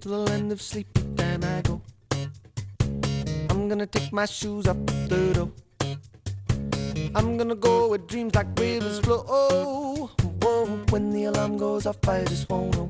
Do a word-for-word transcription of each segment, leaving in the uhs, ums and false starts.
to the land of sleepy time I go. I'm gonna take my shoes off the door. I'm gonna go where dreams like rivers flow. Oh, whoa, when the alarm goes off, I just won't know.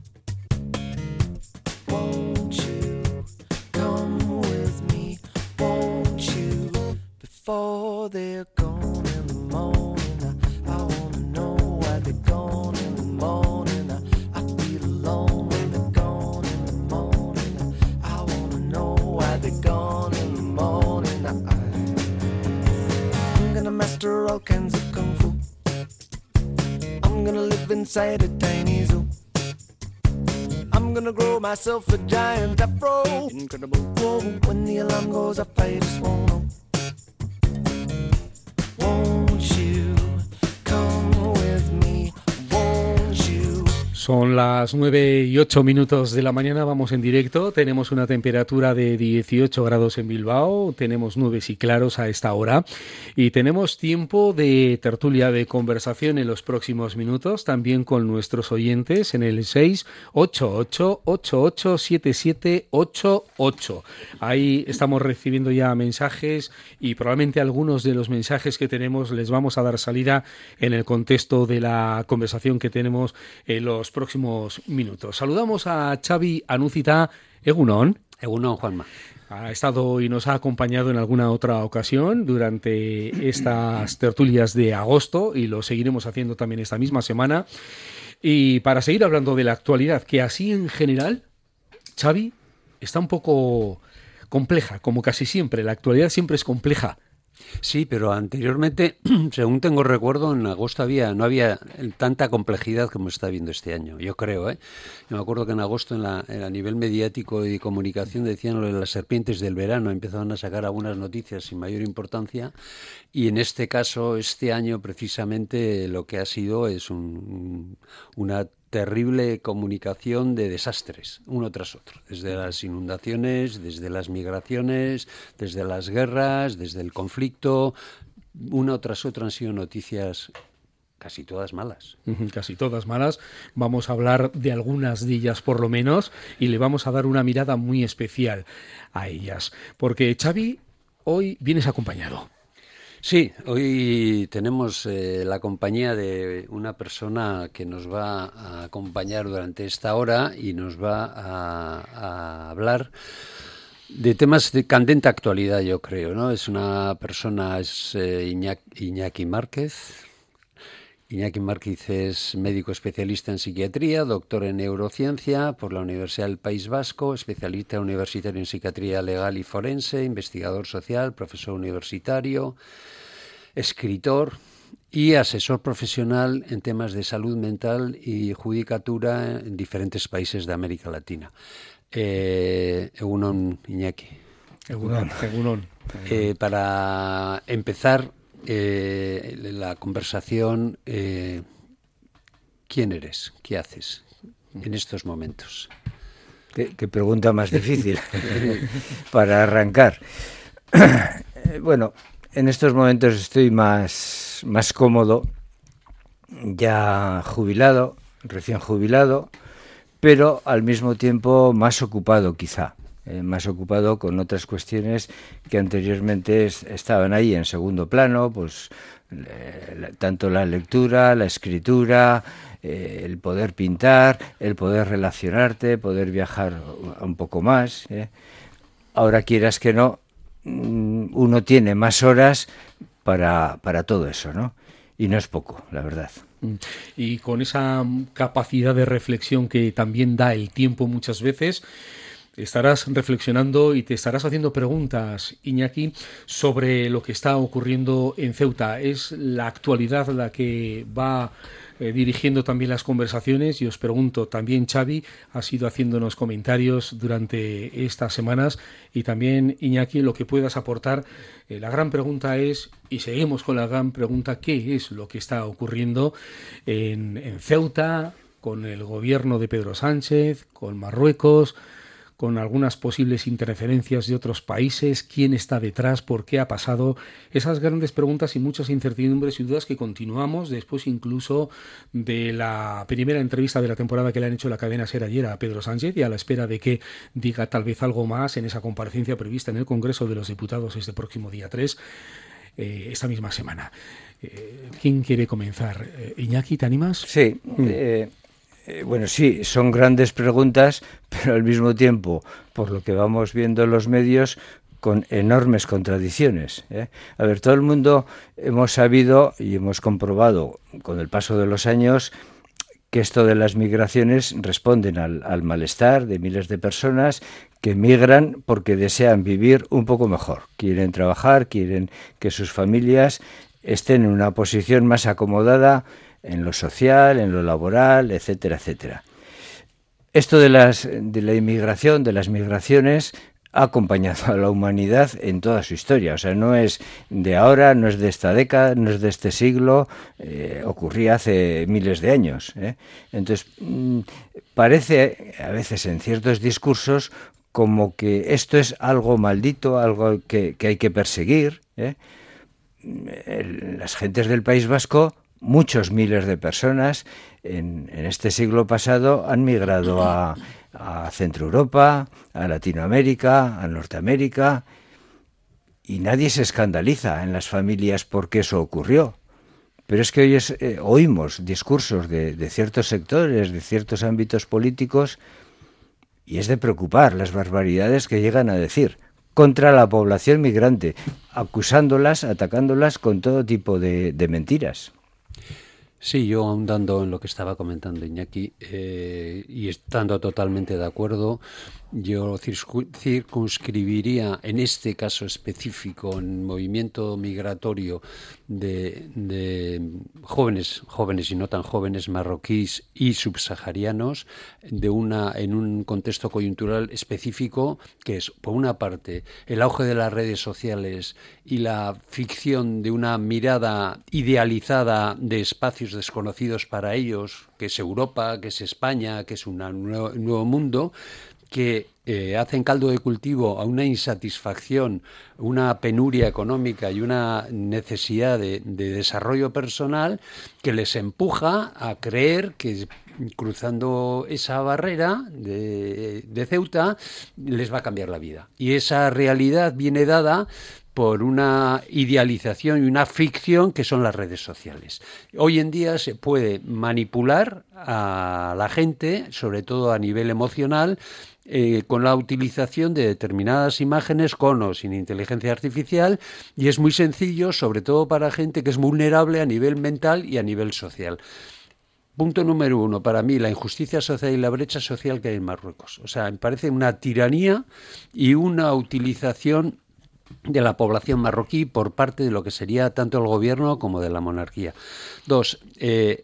Won't you come with me? Won't you? Before they're gone in the morning, I, I wanna know why they're gone in the morning. I, I feel alone when they're gone in the morning. I, I wanna know why they're gone in the morning. I, I'm gonna master all kinds of kung fu. I'm gonna live inside a tiny zoo. I'm gonna grow myself a giant afro. Incredible. Whoa, when the alarm goes off, I just won't know. Won't you come with me? Won't you? Son las nueve y ocho minutos de la mañana, vamos en directo. Tenemos una temperatura de dieciocho grados en Bilbao, tenemos nubes y claros a esta hora y tenemos tiempo de tertulia, de conversación en los próximos minutos, también con nuestros oyentes en el seis ocho ocho, ocho ocho siete siete ocho ocho. Ahí estamos recibiendo ya mensajes y probablemente algunos de los mensajes que tenemos les vamos a dar salida en el contexto de la conversación que tenemos en los próximos minutos. Saludamos a Xabi Anúzita. Egunon. Egunon, Juanma. Ha estado y nos ha acompañado en alguna otra ocasión durante estas tertulias de agosto y lo seguiremos haciendo también esta misma semana. Y para seguir hablando de la actualidad, que así en general, Xabi, está un poco compleja, como casi siempre. La actualidad siempre es compleja. Sí, pero anteriormente, según tengo recuerdo, en agosto había no había tanta complejidad como está habiendo este año, yo creo. ¿eh? Yo me acuerdo que en agosto, en la, en a nivel mediático y de comunicación, decían lo de las serpientes del verano, empezaban a sacar algunas noticias sin mayor importancia, y en este caso, este año, precisamente, lo que ha sido es un, una terrible comunicación de desastres, uno tras otro, desde las inundaciones, desde las migraciones, desde las guerras, desde el conflicto, uno tras otro han sido noticias casi todas malas. Casi todas malas. Vamos a hablar de algunas de ellas por lo menos y le vamos a dar una mirada muy especial a ellas, porque Xabi, hoy vienes acompañado. Sí, hoy tenemos eh, la compañía de una persona que nos va a acompañar durante esta hora y nos va a, a hablar de temas de candente actualidad, yo creo, ¿no? Es una persona, es eh, Iñaki, Iñaki Márquez. Iñaki Márquez es médico especialista en psiquiatría, doctor en neurociencia por la Universidad del País Vasco, especialista universitario en psiquiatría legal y forense, investigador social, profesor universitario, escritor y asesor profesional en temas de salud mental y judicatura en diferentes países de América Latina. Eh, Egunon, Iñaki. Egunon, Egunon. Eh, para empezar eh, la conversación, eh, ¿quién eres? ¿Qué haces en estos momentos? Qué, qué pregunta más difícil para arrancar. Bueno, en estos momentos estoy más, más cómodo, ya jubilado, recién jubilado, pero al mismo tiempo más ocupado quizá, eh, más ocupado con otras cuestiones que anteriormente es, estaban ahí en segundo plano, pues eh, tanto la lectura, la escritura, eh, el poder pintar, el poder relacionarte, poder viajar un poco más. Eh. Ahora quieras que no, uno tiene más horas para, para todo eso, ¿no? Y no es poco, la verdad. Y con esa capacidad de reflexión que también da el tiempo muchas veces, estarás reflexionando y te estarás haciendo preguntas, Iñaki, sobre lo que está ocurriendo en Ceuta. Es la actualidad la que va eh, dirigiendo también las conversaciones y os pregunto, también Xabi ha ido haciéndonos comentarios durante estas semanas y también Iñaki, lo que puedas aportar. Eh, la gran pregunta es, y seguimos con la gran pregunta, ¿qué es lo que está ocurriendo en, en Ceuta, con el gobierno de Pedro Sánchez, con Marruecos, con algunas posibles interferencias de otros países, quién está detrás, por qué ha pasado, esas grandes preguntas y muchas incertidumbres y dudas que continuamos después incluso de la primera entrevista de la temporada que le han hecho la cadena SER ayer a Pedro Sánchez, y a la espera de que diga tal vez algo más en esa comparecencia prevista en el Congreso de los Diputados este próximo día tres, eh, esta misma semana. Eh, ¿Quién quiere comenzar? Eh, Iñaki, ¿te animas? Sí, mm. eh... Eh, bueno, sí, son grandes preguntas, pero al mismo tiempo, por lo que vamos viendo en los medios, con enormes contradicciones, ¿eh? A ver, todo el mundo hemos sabido y hemos comprobado con el paso de los años que esto de las migraciones responden al, al malestar de miles de personas que migran porque desean vivir un poco mejor, quieren trabajar, quieren que sus familias estén en una posición más acomodada en lo social, en lo laboral, etcétera, etcétera. Esto de las de la inmigración, de las migraciones, ha acompañado a la humanidad en toda su historia. O sea, no es de ahora, no es de esta década, no es de este siglo, eh, ocurría hace miles de años, ¿eh? Entonces, mmm, parece a veces en ciertos discursos como que esto es algo maldito, algo que, que hay que perseguir, ¿eh? El, las gentes del País Vasco, muchos miles de personas en, en este siglo pasado han migrado a, a Centro Europa, a Latinoamérica, a Norteamérica, y nadie se escandaliza en las familias porque eso ocurrió. Pero es que hoy es, eh, oímos discursos de, de ciertos sectores, de ciertos ámbitos políticos, y es de preocupar las barbaridades que llegan a decir contra la población migrante, acusándolas, atacándolas con todo tipo de, de mentiras. Sí, yo ahondando en lo que estaba comentando Iñaki, eh, y estando totalmente de acuerdo, yo circunscribiría en este caso específico, en movimiento migratorio de, de jóvenes, jóvenes y no tan jóvenes, marroquíes y subsaharianos, de una, en un contexto coyuntural específico, que es, por una parte, el auge de las redes sociales y la ficción de una mirada idealizada de espacios desconocidos para ellos, que es Europa, que es España, que es un nuevo, nuevo mundo, que eh, hacen caldo de cultivo a una insatisfacción, una penuria económica y una necesidad de, de desarrollo personal que les empuja a creer que cruzando esa barrera de, de Ceuta les va a cambiar la vida. Y esa realidad viene dada por una idealización y una ficción que son las redes sociales. Hoy en día se puede manipular a la gente, sobre todo a nivel emocional, eh, con la utilización de determinadas imágenes con o sin inteligencia artificial, y es muy sencillo, sobre todo para gente que es vulnerable a nivel mental y a nivel social. Punto número uno, para mí, la injusticia social y la brecha social que hay en Marruecos. O sea, me parece una tiranía y una utilización de la población marroquí por parte de lo que sería tanto el gobierno como de la monarquía. Dos, eh,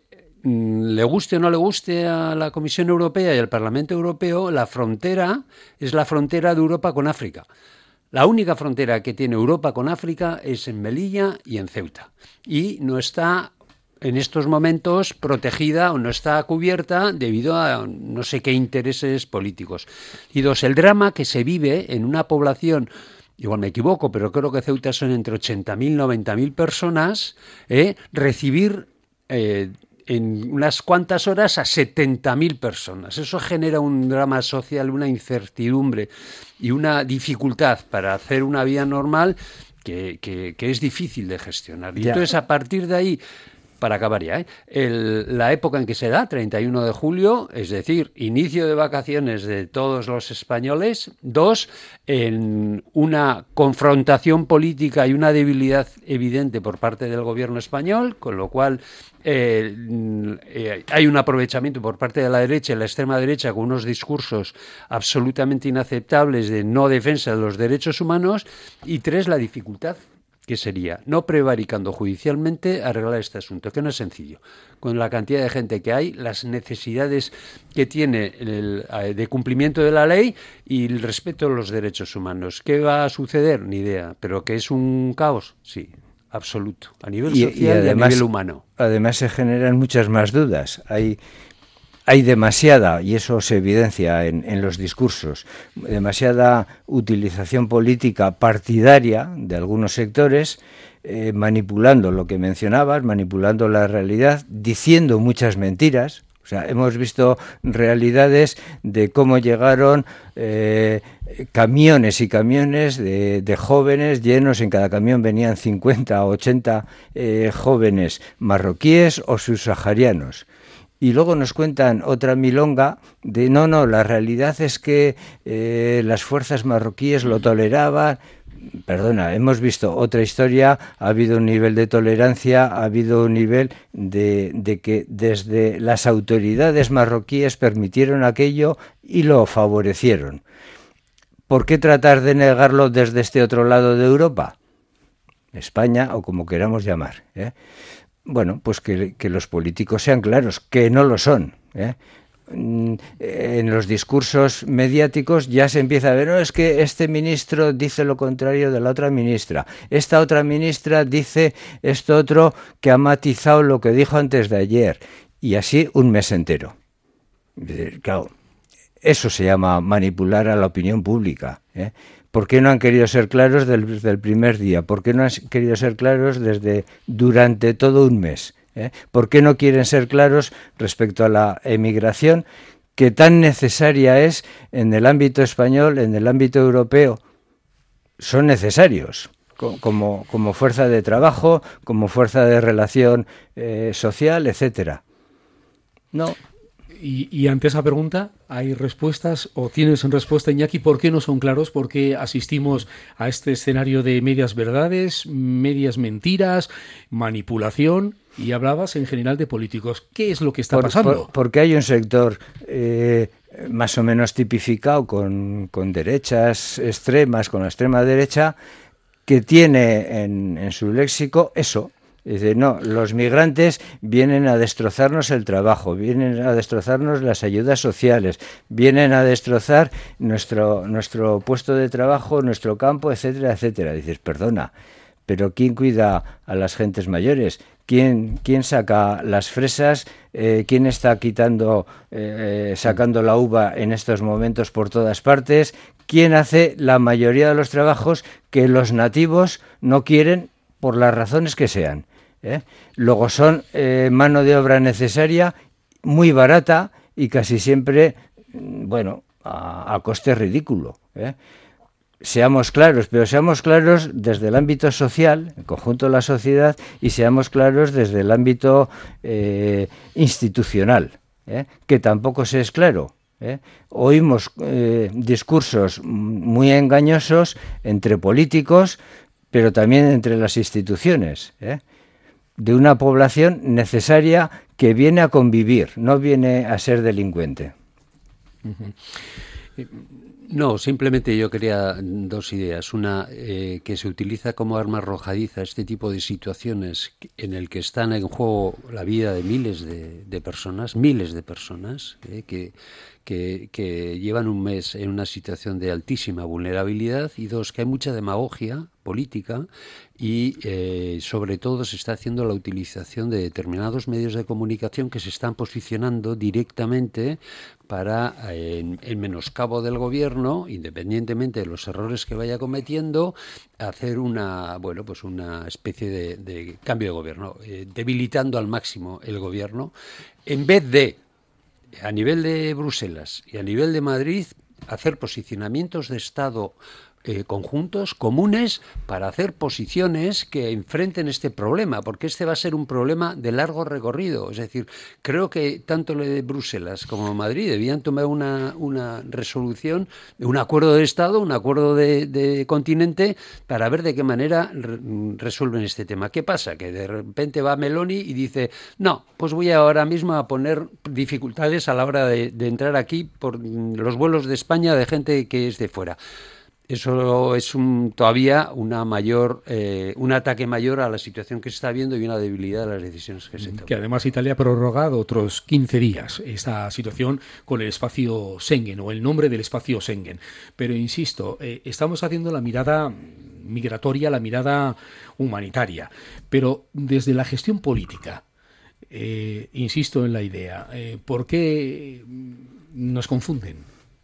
le guste o no le guste a la Comisión Europea y al Parlamento Europeo, la frontera es la frontera de Europa con África. La única frontera que tiene Europa con África es en Melilla y en Ceuta. Y no está en estos momentos protegida o no está cubierta debido a no sé qué intereses políticos. Y dos, el drama que se vive en una población, igual me equivoco, pero creo que Ceuta son entre ochenta mil y noventa mil personas, eh, recibir eh, en unas cuantas horas a setenta mil personas. Eso genera un drama social, una incertidumbre y una dificultad para hacer una vida normal que, que, que es difícil de gestionar. Y ya. Entonces, a partir de ahí, para acabar ya, ¿eh? El, la época en que se da, treinta y uno de julio, es decir, inicio de vacaciones de todos los españoles. Dos, en una confrontación política y una debilidad evidente por parte del gobierno español, con lo cual eh, eh, hay un aprovechamiento por parte de la derecha y la extrema derecha con unos discursos absolutamente inaceptables de no defensa de los derechos humanos. Y tres, la dificultad, que sería, no prevaricando judicialmente, arreglar este asunto, que no es sencillo. Con la cantidad de gente que hay, las necesidades que tiene el, de cumplimiento de la ley y el respeto a los derechos humanos. ¿Qué va a suceder? Ni idea. ¿Pero que es un caos? Sí, absoluto. A nivel social y, y, además, y a nivel humano. Además se generan muchas más dudas. Hay hay demasiada, y eso se evidencia en, en los discursos, demasiada utilización política partidaria de algunos sectores, eh, manipulando lo que mencionabas, manipulando la realidad, diciendo muchas mentiras. O sea, hemos visto realidades de cómo llegaron eh, camiones y camiones de, de jóvenes llenos, en cada camión venían cincuenta o ochenta eh, jóvenes marroquíes o subsaharianos. Y luego nos cuentan otra milonga de no, no, la realidad es que eh, las fuerzas marroquíes lo toleraban. Perdona, hemos visto otra historia, ha habido un nivel de tolerancia, ha habido un nivel de, de que desde las autoridades marroquíes permitieron aquello y lo favorecieron. ¿Por qué tratar de negarlo desde este otro lado de Europa? España, o como queramos llamar, ¿eh? Bueno, pues que, que los políticos sean claros, que no lo son, ¿eh? En los discursos mediáticos ya se empieza a ver, no, es que este ministro dice lo contrario de la otra ministra, esta otra ministra dice esto otro que ha matizado lo que dijo antes de ayer, y así un mes entero. Claro, eso se llama manipular a la opinión pública, ¿eh? ¿Por qué no han querido ser claros desde el primer día? ¿Por qué no han querido ser claros desde durante todo un mes? ¿Eh? ¿Por qué no quieren ser claros respecto a la emigración, que tan necesaria es en el ámbito español, en el ámbito europeo? Son necesarios como, como fuerza de trabajo, como fuerza de relación eh, social, etcétera. No. Y, y ante esa pregunta, ¿hay respuestas o tienes en respuesta, Iñaki? ¿Por qué no son claros? ¿Por qué asistimos a este escenario de medias verdades, medias mentiras, manipulación? Y hablabas en general de políticos. ¿Qué es lo que está por, pasando? Por, porque hay un sector eh, más o menos tipificado con, con derechas extremas, con la extrema derecha, que tiene en, en su léxico eso. Dice, no, los migrantes vienen a destrozarnos el trabajo, vienen a destrozarnos las ayudas sociales, vienen a destrozar nuestro, nuestro puesto de trabajo, nuestro campo, etcétera, etcétera. Dices, perdona, pero ¿quién cuida a las gentes mayores? ¿Quién, quién saca las fresas? Eh, ¿Quién está quitando, eh, sacando la uva en estos momentos por todas partes? ¿Quién hace la mayoría de los trabajos que los nativos no quieren por las razones que sean? ¿Eh? Luego son eh, mano de obra necesaria, muy barata y casi siempre, bueno, a, a coste ridículo, ¿eh? Seamos claros, pero seamos claros desde el ámbito social, el conjunto de la sociedad, y seamos claros desde el ámbito eh, institucional, ¿eh? Que tampoco se es claro. ¿Eh? Oímos eh, discursos muy engañosos entre políticos, pero también entre las instituciones, ¿eh? De una población necesaria que viene a convivir, no viene a ser delincuente. Uh-huh. No, simplemente yo quería dos ideas. Una, eh, que se utiliza como arma arrojadiza este tipo de situaciones en el que están en juego la vida de miles de, de personas, miles de personas, eh, que, que, que llevan un mes en una situación de altísima vulnerabilidad, y dos, que hay mucha demagogia política y eh, sobre todo se está haciendo la utilización de determinados medios de comunicación que se están posicionando directamente para, eh, en, en menoscabo del gobierno, independientemente de los errores que vaya cometiendo, hacer una, bueno, pues una especie de, de cambio de gobierno, eh, debilitando al máximo el gobierno, en vez de, a nivel de Bruselas y a nivel de Madrid, hacer posicionamientos de Estado Eh, conjuntos, comunes, para hacer posiciones que enfrenten este problema, porque este va a ser un problema de largo recorrido. Es decir, creo que tanto lo de Bruselas como Madrid debían tomar una, una resolución, un acuerdo de Estado, un acuerdo de, de continente, para ver de qué manera re, resuelven este tema. ¿Qué pasa? Que de repente va Meloni y dice, no, pues voy ahora mismo a poner dificultades a la hora de, de entrar aquí por los vuelos de España de gente que es de fuera. Eso es un, todavía una mayor, eh, un ataque mayor a la situación que se está viendo y una debilidad de las decisiones que se toman. Que además Italia ha prorrogado otros quince días esta situación con el espacio Schengen, o el nombre del espacio Schengen. Pero insisto, eh, estamos haciendo la mirada migratoria, la mirada humanitaria, pero desde la gestión política. eh, insisto en la idea, eh, ¿por qué nos confunden?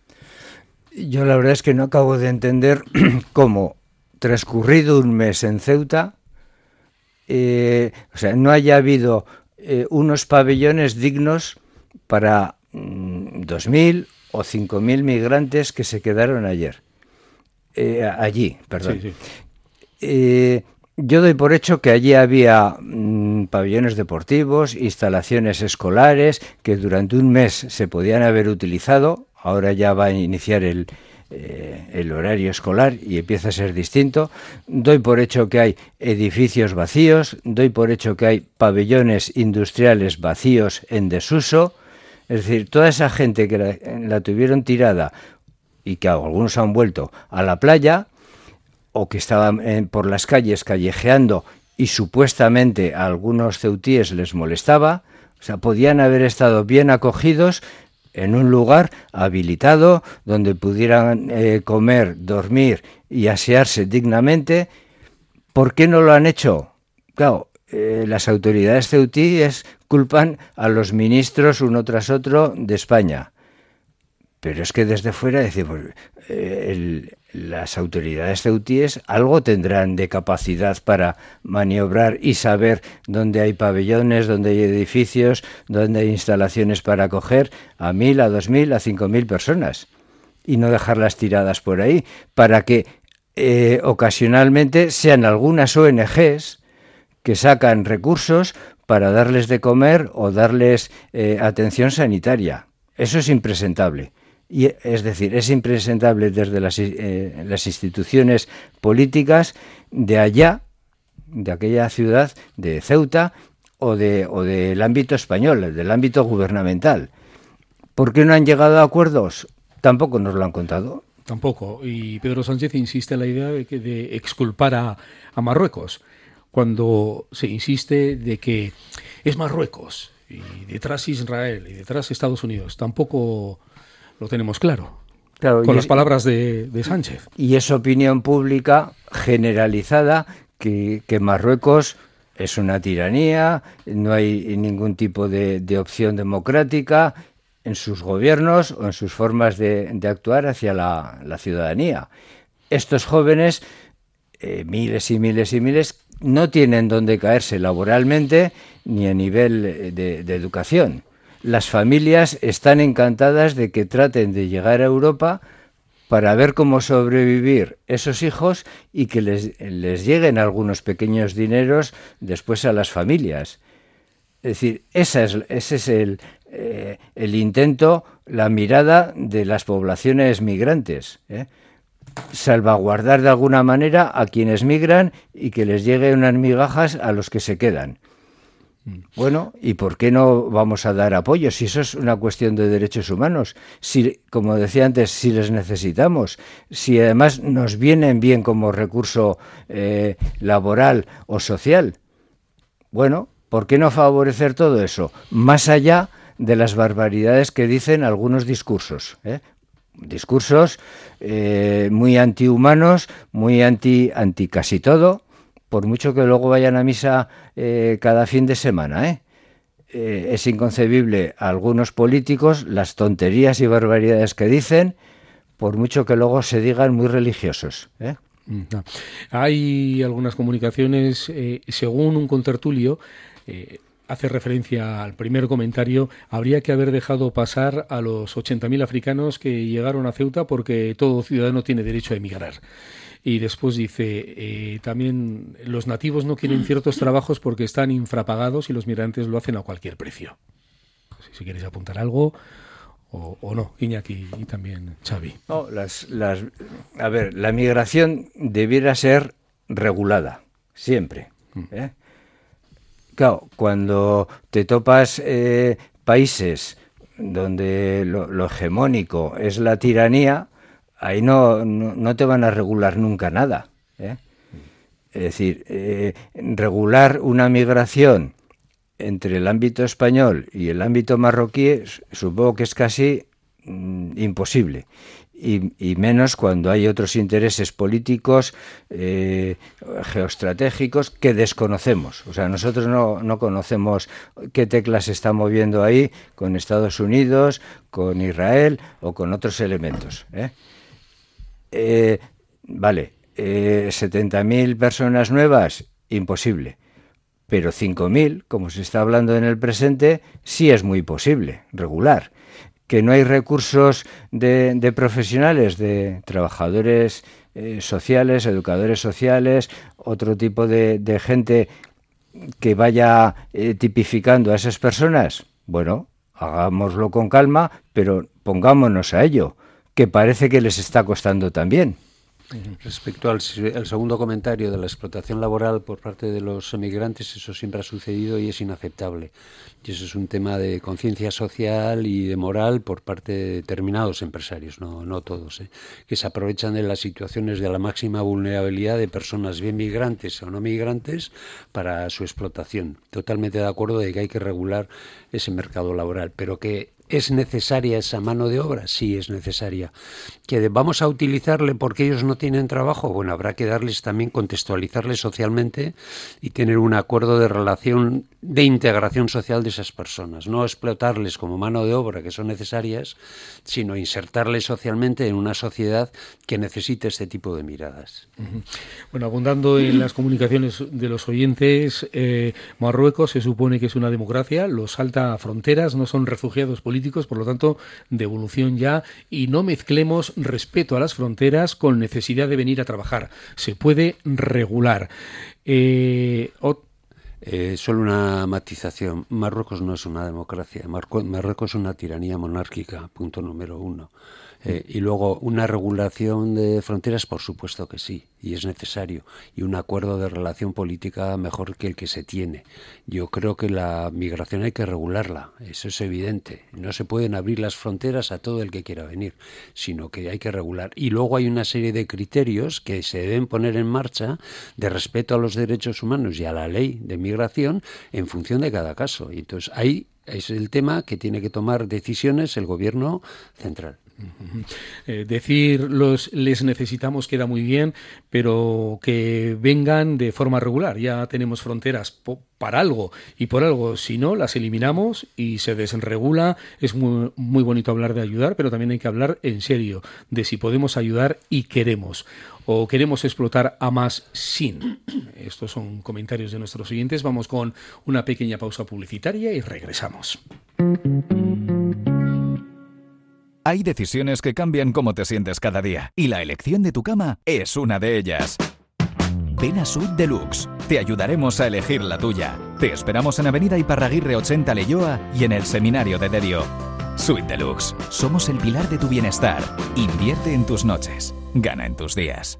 Yo la verdad es que no acabo de entender cómo, transcurrido un mes en Ceuta, eh, o sea, no haya habido eh, unos pabellones dignos para mm, dos mil o cinco mil migrantes que se quedaron ayer. Eh, allí, perdón. Sí, sí. Eh, yo doy por hecho que allí había mmm, pabellones deportivos, instalaciones escolares que durante un mes se podían haber utilizado. Ahora ya va a iniciar el, eh, el horario escolar y empieza a ser distinto. Doy por hecho que hay edificios vacíos, doy por hecho que hay pabellones industriales vacíos en desuso. Es decir, toda esa gente que la, la tuvieron tirada y que algunos han vuelto a la playa o que estaban eh, por las calles callejeando y supuestamente a algunos ceutíes les molestaba, o sea, podían haber estado bien acogidos en un lugar habilitado donde pudieran eh, comer, dormir y asearse dignamente. ¿Por qué no lo han hecho? Claro, eh, las autoridades ceutíes culpan a los ministros uno tras otro de España. Pero es que desde fuera decimos, eh, el, las autoridades ceutíes algo tendrán de capacidad para maniobrar y saber dónde hay pabellones, dónde hay edificios, dónde hay instalaciones para acoger a mil, a dos mil, a cinco mil personas y no dejarlas tiradas por ahí para que eh, ocasionalmente sean algunas O N Ges que sacan recursos para darles de comer o darles eh, atención sanitaria. Eso es impresentable. Y, es decir, es impresentable desde las, eh, las instituciones políticas de allá, de aquella ciudad de Ceuta o, de, o del ámbito español, del ámbito gubernamental. ¿Por qué no han llegado a acuerdos? Tampoco nos lo han contado. Tampoco. Y Pedro Sánchez insiste en la idea de, que, de exculpar a, a Marruecos, cuando se insiste de que es Marruecos y detrás Israel y detrás Estados Unidos. Tampoco lo tenemos claro, claro con las es, palabras de, de Sánchez. Y es opinión pública generalizada que, que Marruecos es una tiranía, no hay ningún tipo de, de opción democrática en sus gobiernos o en sus formas de, de actuar hacia la, la ciudadanía. Estos jóvenes, eh, miles y miles y miles, no tienen dónde caerse laboralmente ni a nivel de, de educación. Las familias están encantadas de que traten de llegar a Europa para ver cómo sobrevivir esos hijos y que les, les lleguen algunos pequeños dineros después a las familias. Es decir, esa es, ese es el, eh, el intento, la mirada de las poblaciones migrantes, ¿eh? Salvaguardar de alguna manera a quienes migran y que les lleguen unas migajas a los que se quedan. Bueno, ¿y por qué no vamos a dar apoyo? Si eso es una cuestión de derechos humanos, si, como decía antes, si les necesitamos, si además nos vienen bien como recurso eh, laboral o social. Bueno, ¿por qué no favorecer todo eso? Más allá de las barbaridades que dicen algunos discursos, ¿eh? Discursos eh, muy antihumanos, muy anti, anti casi todo, por mucho que luego vayan a misa eh, cada fin de semana, ¿eh? Eh, es inconcebible a algunos políticos las tonterías y barbaridades que dicen, por mucho que luego se digan muy religiosos, ¿eh? No. Hay algunas comunicaciones, eh, según un contertulio, eh, hace referencia al primer comentario, habría que haber dejado pasar a los ochenta mil africanos que llegaron a Ceuta porque todo ciudadano tiene derecho a emigrar. Y después dice, eh, también los nativos no quieren ciertos trabajos porque están infrapagados y los migrantes lo hacen a cualquier precio. Si, si quieres apuntar algo o, o no, Iñaki y también Xavi. No, las, las, a ver, la migración debiera ser regulada, siempre, ¿eh? Claro, cuando te topas eh, países donde lo, lo hegemónico es la tiranía, ahí no, no, no te van a regular nunca nada, ¿eh? Es decir, eh, regular una migración entre el ámbito español y el ámbito marroquí supongo que es casi mm, imposible. Y, y menos cuando hay otros intereses políticos, eh, geoestratégicos, que desconocemos. O sea, nosotros no, no conocemos qué teclas se está moviendo ahí con Estados Unidos, con Israel o con otros elementos. ¿eh? Eh, vale, eh, setenta mil personas nuevas, imposible. Pero cinco mil, como se está hablando en el presente, sí es muy posible, regular. Que no hay recursos de, de profesionales, de trabajadores eh, sociales, educadores sociales, otro tipo de, de gente que vaya eh, tipificando a esas personas. Bueno, hagámoslo con calma, pero pongámonos a ello, que parece que les está costando también. Respecto al, al segundo comentario de la explotación laboral por parte de los emigrantes, eso siempre ha sucedido y es inaceptable. Y eso es un tema de conciencia social y de moral por parte de determinados empresarios, no, no todos, ¿eh? que se aprovechan de las situaciones de la máxima vulnerabilidad de personas bien migrantes o no migrantes para su explotación. Totalmente de acuerdo de que hay que regular ese mercado laboral, pero que ¿es necesaria esa mano de obra? Sí, es necesaria. ¿Que vamos a utilizarle porque ellos no tienen trabajo? Bueno, habrá que darles también, contextualizarles socialmente y tener un acuerdo de relación, de integración social de esas personas. No explotarles como mano de obra, que son necesarias, sino insertarles socialmente en una sociedad que necesite este tipo de miradas. Bueno, abundando en las comunicaciones de los oyentes, eh, Marruecos se supone que es una democracia, los salta fronteras, no son refugiados políticos, por lo tanto, devolución ya, y no mezclemos respeto a las fronteras con necesidad de venir a trabajar. Se puede regular. Eh, ot- eh, solo una matización. Marruecos no es una democracia. Marco- Marruecos es una tiranía monárquica, punto número uno. Eh, y luego, una regulación de fronteras, por supuesto que sí, y es necesario, y un acuerdo de relación política mejor que el que se tiene. Yo creo que la migración hay que regularla, eso es evidente. No se pueden abrir las fronteras a todo el que quiera venir, sino que hay que regular. Y luego hay una serie de criterios que se deben poner en marcha de respeto a los derechos humanos y a la ley de migración en función de cada caso. Y entonces ahí es el tema que tiene que tomar decisiones el gobierno central. Eh, decir los les necesitamos queda muy bien, pero que vengan de forma regular. Ya tenemos fronteras po- para algo y por algo, si no, las eliminamos y se desregula. Es muy, muy bonito hablar de ayudar, pero también hay que hablar en serio de si podemos ayudar y queremos. O queremos explotar a más sin. Estos son comentarios de nuestros oyentes. Vamos con una pequeña pausa publicitaria y regresamos. Hay decisiones que cambian cómo te sientes cada día, y la elección de tu cama es una de ellas. Ven a Suite Deluxe. Te ayudaremos a elegir la tuya. Te esperamos en Avenida Iparraguirre ochenta Leioa y en el Seminario de Derio. Suite Deluxe. Somos el pilar de tu bienestar. Invierte en tus noches. Gana en tus días.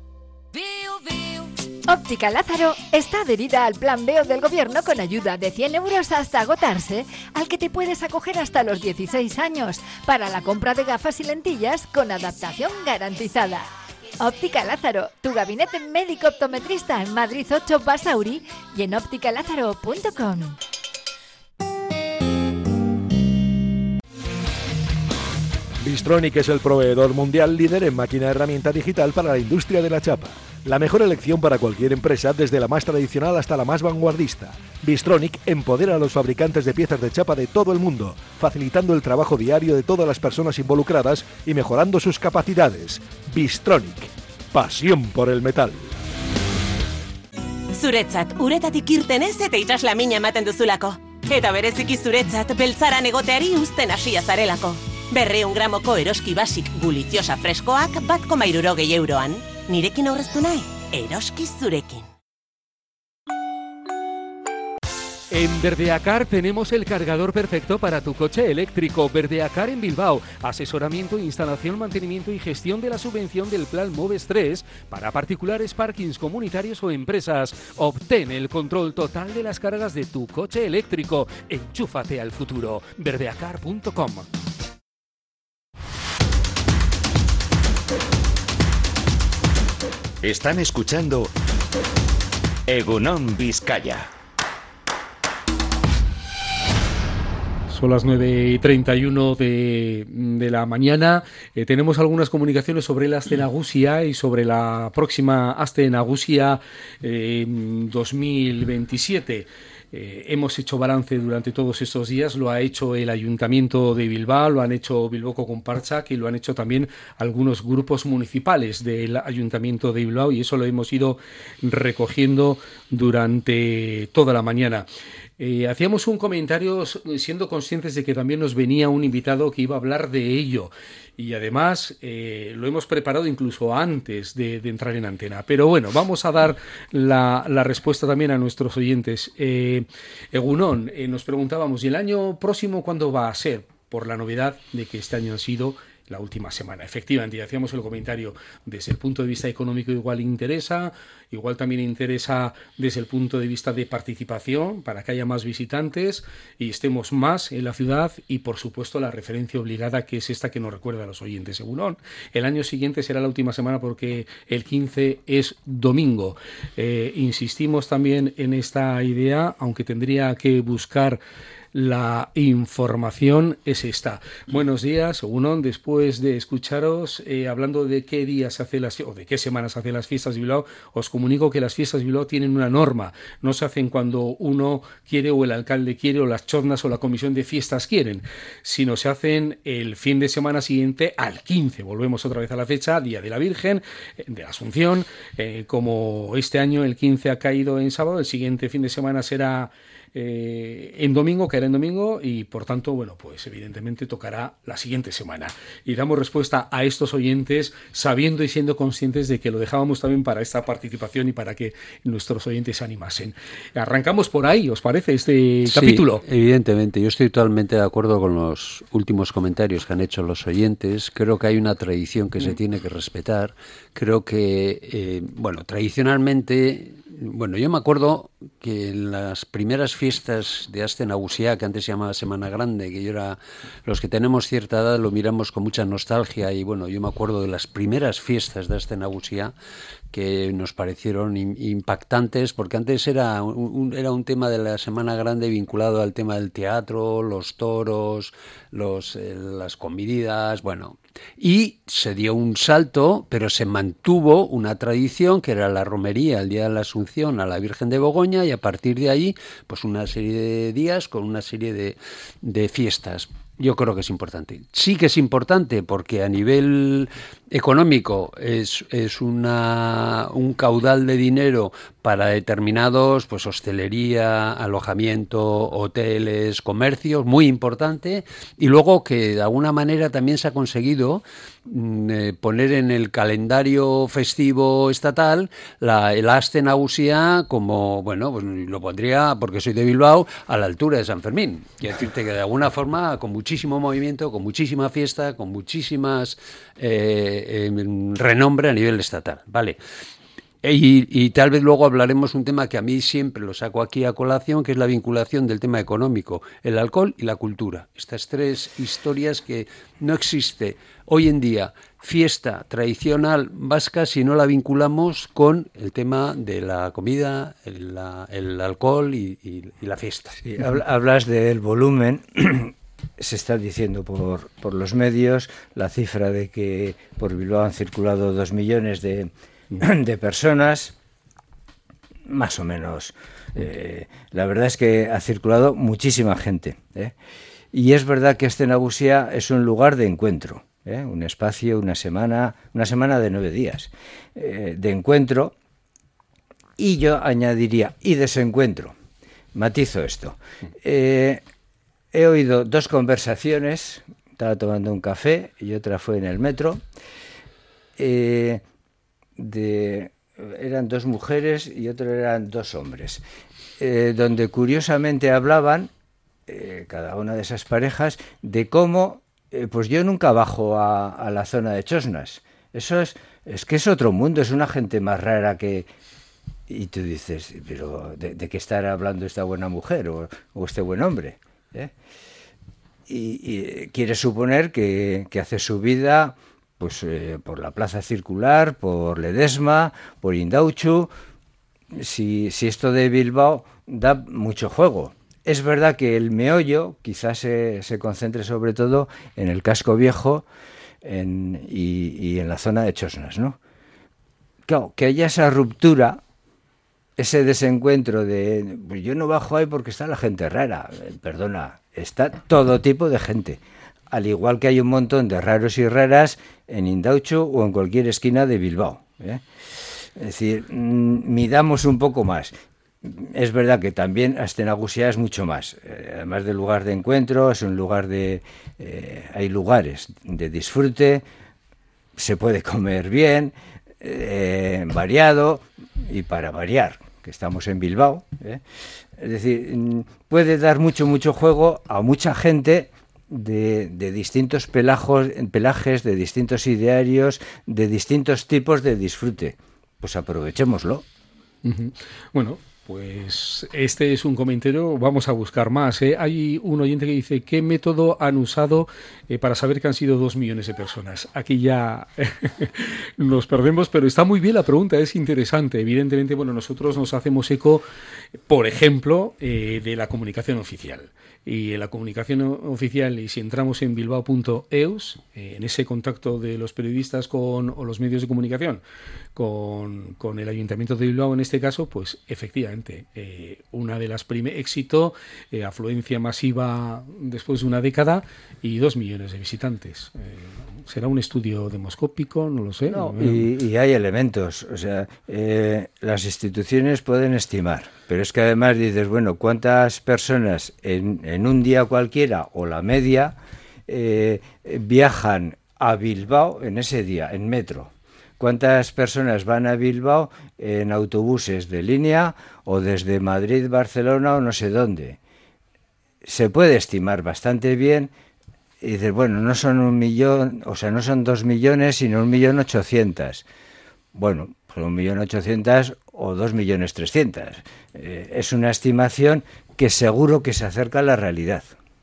Óptica Lázaro está adherida al Plan B E O del Gobierno con ayuda de cien euros hasta agotarse, al que te puedes acoger hasta los dieciséis años para la compra de gafas y lentillas con adaptación garantizada. Óptica Lázaro, tu gabinete médico optometrista en Madrid ocho Basauri y en óptica lázaro punto com. Bystronic es el proveedor mundial líder en máquina herramienta digital para la industria de la chapa. La mejor elección para cualquier empresa, desde la más tradicional hasta la más vanguardista. Bystronic empodera a los fabricantes de piezas de chapa de todo el mundo, facilitando el trabajo diario de todas las personas involucradas y mejorando sus capacidades. Bystronic, pasión por el metal. Zuretzat, uretatik irtenez eta itxasla mina ematen duzulako. Eta bereziki zuretzat, beltzaran egoteari uzten hasia zarelako. Berreun gramoko eroski basik guliziosa freskoak bat koma hirurogei euroan. Nirekin aurreztu nahi, eroski zurekin. En Verdeacar tenemos el cargador perfecto para tu coche eléctrico. Verdeacar en Bilbao. Asesoramiento, instalación, mantenimiento y gestión de la subvención del Plan Moves tres para particulares, parkings comunitarios o empresas. Obtén el control total de las cargas de tu coche eléctrico. Enchúfate al futuro. verdeacar punto com. Están escuchando Egunon Vizcaya. Son las nueve y treinta y uno de, de la mañana. Eh, tenemos algunas comunicaciones sobre el Aste Nagusia y sobre la próxima Aste Nagusia eh, dos mil veintisiete. Eh, hemos hecho balance durante todos estos días, lo ha hecho el Ayuntamiento de Bilbao, lo han hecho Bilboko Konpartsak y lo han hecho también algunos grupos municipales del Ayuntamiento de Bilbao, y eso lo hemos ido recogiendo durante toda la mañana. Eh, hacíamos un comentario siendo conscientes de que también nos venía un invitado que iba a hablar de ello, y además eh, lo hemos preparado incluso antes de, de entrar en antena. Pero bueno, vamos a dar la, la respuesta también a nuestros oyentes. Eh, Egunon, eh, nos preguntábamos, ¿y el año próximo cuándo va a ser? Por la novedad de que este año ha sido la última semana. Efectivamente, y hacíamos el comentario desde el punto de vista económico, igual interesa, igual también interesa desde el punto de vista de participación, para que haya más visitantes y estemos más en la ciudad, y por supuesto la referencia obligada, que es esta que nos recuerda a los oyentes. Según el año siguiente será la última semana porque el quince es domingo. Eh, insistimos también en esta idea, aunque tendría que buscar la información, es esta. Buenos días, Egunon. Después de escucharos eh, hablando de qué días se hace las o de qué semanas se hacen las fiestas de Bilbao, os comunico que las fiestas de Bilbao tienen una norma. No se hacen cuando uno quiere, o el alcalde quiere, o las chornas o la comisión de fiestas quieren, sino se hacen el fin de semana siguiente al quince. Volvemos otra vez a la fecha, Día de la Virgen, de la Asunción. Eh, como este año el quince ha caído en sábado, el siguiente fin de semana será Eh, en domingo, caerá en domingo, y por tanto, bueno, pues evidentemente tocará la siguiente semana. Y damos respuesta a estos oyentes sabiendo y siendo conscientes de que lo dejábamos también para esta participación y para que nuestros oyentes se animasen. Arrancamos por ahí, ¿os parece este sí, capítulo? Evidentemente, yo estoy totalmente de acuerdo con los últimos comentarios que han hecho los oyentes. Creo que hay una tradición que mm. se tiene que respetar. Creo que, eh, bueno, tradicionalmente... Bueno, yo me acuerdo que en las primeras fiestas de Aste Nagusia, que antes se llamaba Semana Grande, que yo era, los que tenemos cierta edad lo miramos con mucha nostalgia, y bueno, yo me acuerdo de las primeras fiestas de Aste Nagusia, que nos parecieron impactantes, porque antes era un, era un tema de la Semana Grande vinculado al tema del teatro, los toros, los, eh, las comidas, bueno, y se dio un salto, pero se mantuvo una tradición que era la romería el día de la Asunción a la Virgen de Begoña, y a partir de ahí, pues una serie de días con una serie de, de fiestas. Yo creo que es importante. Sí que es importante porque a nivel económico es, es una, un caudal de dinero para determinados, pues hostelería, alojamiento, hoteles, comercios, muy importante. Y luego que de alguna manera también se ha conseguido eh, poner en el calendario festivo estatal la, el Aste Nagusia como, bueno, pues lo pondría, porque soy de Bilbao, a la altura de San Fermín. Quiero decirte que de alguna forma, con muchísimo movimiento, con muchísima fiesta, con muchísimas eh, eh, renombre a nivel estatal, ¿vale? Y, y tal vez luego hablaremos un tema que a mí siempre lo saco aquí a colación, que es la vinculación del tema económico, el alcohol y la cultura. Estas tres historias que no existe hoy en día fiesta tradicional vasca si no la vinculamos con el tema de la comida, el, la, el alcohol y, y, y la fiesta. Sí, hablas del volumen. Se está diciendo por, por los medios la cifra de que por Bilbao han circulado dos millones de, de personas, más o menos. Eh, la verdad es que ha circulado muchísima gente, ¿eh? Y es verdad que Aste Nagusia es un lugar de encuentro, ¿eh? Un espacio, una semana, una semana de nueve días eh, de encuentro, y yo añadiría, y desencuentro. Matizo esto. Eh, He oído dos conversaciones, estaba tomando un café y otra fue en el metro, eh, de, eran dos mujeres y otro eran dos hombres, eh, donde curiosamente hablaban, eh, cada una de esas parejas, de cómo, eh, pues yo nunca bajo a, a la zona de Chosnas. Eso es, es que es otro mundo, es una gente más rara que... Y tú dices, pero ¿de, de qué estará hablando esta buena mujer o, o este buen hombre? ¿Eh? Y, y quiere suponer que, que hace su vida pues eh, por la Plaza Circular, por Ledesma, por Indautxu. Si, si esto de Bilbao da mucho juego, es verdad que el meollo quizás se, se concentre sobre todo en el casco viejo en, y, y en la zona de Chosnas, ¿no? Claro, que haya esa ruptura, ese desencuentro de, pues yo no bajo ahí porque está la gente rara. Eh, perdona, está todo tipo de gente. Al igual que hay un montón de raros y raras en Indaucho o en cualquier esquina de Bilbao, ¿eh? Es decir, mmm, midamos un poco más. Es verdad que también Astenagusia es mucho más. Eh, además del lugar de encuentro, es un lugar de... Eh, hay lugares de disfrute, se puede comer bien, eh, variado y para variar, que estamos en Bilbao, ¿eh? Es decir, puede dar mucho, mucho juego a mucha gente de, de distintos pelajos, pelajes, de distintos idearios, de distintos tipos de disfrute. Pues aprovechémoslo. Uh-huh. Bueno, pues este es un comentario, vamos a buscar más, ¿eh? Hay un oyente que dice, ¿qué método han usado eh, para saber que han sido dos millones de personas? Aquí ya nos perdemos, pero está muy bien la pregunta, es interesante. Evidentemente, bueno, nosotros nos hacemos eco, por ejemplo, eh, de la comunicación oficial. Y en la comunicación oficial, y si entramos en bilbao punto eus, eh, en ese contacto de los periodistas con o los medios de comunicación con, con el Ayuntamiento de Bilbao, en este caso, pues efectivamente, eh, una de las primeras, éxito, eh, afluencia masiva después de una década y dos millones de visitantes. Eh, ¿Será un estudio demoscópico? No lo sé. No, y, y hay elementos, o sea, eh, las instituciones pueden estimar, pero es que además dices, bueno, ¿cuántas personas en, en un día cualquiera o la media eh, viajan a Bilbao en ese día, en metro? ¿Cuántas personas van a Bilbao en autobuses de línea o desde Madrid, Barcelona o no sé dónde? Se puede estimar bastante bien y dices, bueno, no son un millón, o sea, no son dos millones, sino un millón ochocientas. Bueno, pues un millón ochocientas o dos millones trescientas. Eh, es una estimación que seguro que se acerca a la realidad.